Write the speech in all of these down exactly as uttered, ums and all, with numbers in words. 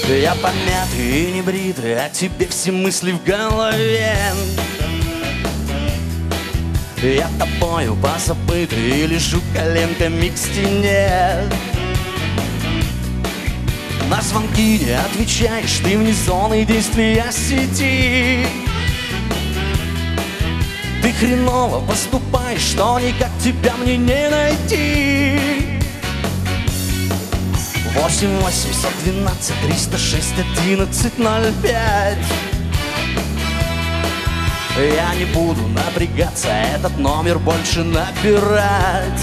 Я помятый и не бритый, а тебе все мысли в голове. Я тобою позабытый и лежу коленками к стене. На звонки не отвечаешь, ты вне зоны действия сети. Ты хреново поступаешь, что никак тебя мне не найти. Восемь восемьсот двенадцать триста шесть одиннадцать ноль пять. Я не буду напрягаться, этот номер больше набирать.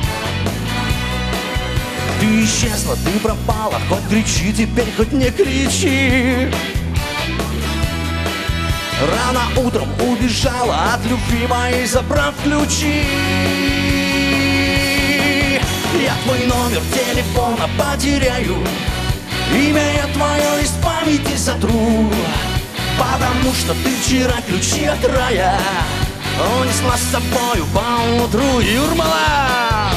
Ты исчезла, ты пропала, хоть кричи теперь, хоть не кричи. Рано утром убежала от любви моей, забрав ключи. Я твой номер телефона потеряю, имя я твое из памяти сотру, потому что ты вчера ключи от рая унесла с собою поутру. Юрмала!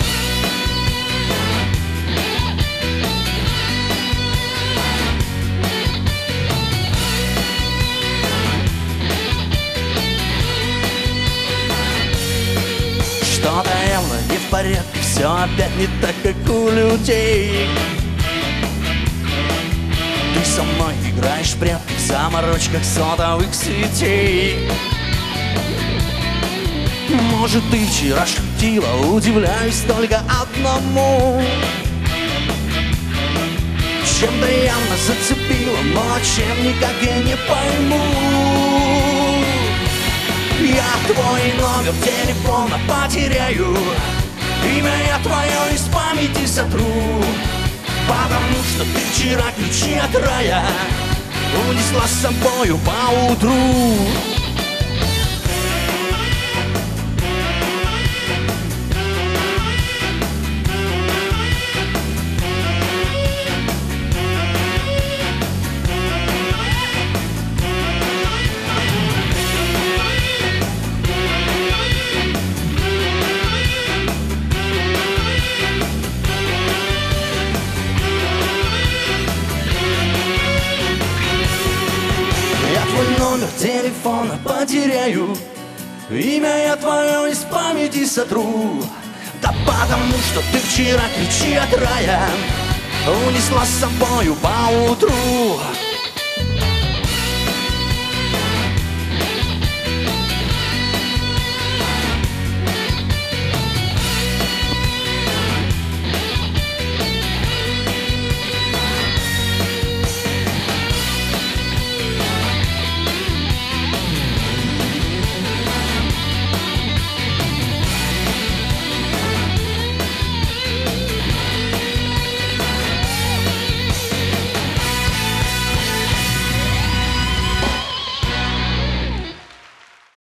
Что-то явно не в порядке, все опять не так, как у людей. Ты со мной играешь в прятки в заморочках сотовых сетей. Может, ты вчера шутила, удивляюсь только одному. Чем-то явно зацепила, но чем никак я не пойму. Я твой номер телефона потеряю, имя я твое из памяти сотру, потому что ты вчера ключи от рая унесла с собою поутру. Номер телефона потеряю, имя я твое из памяти сотру, да потому что ты вчера ключи от рая унесла с собою поутру.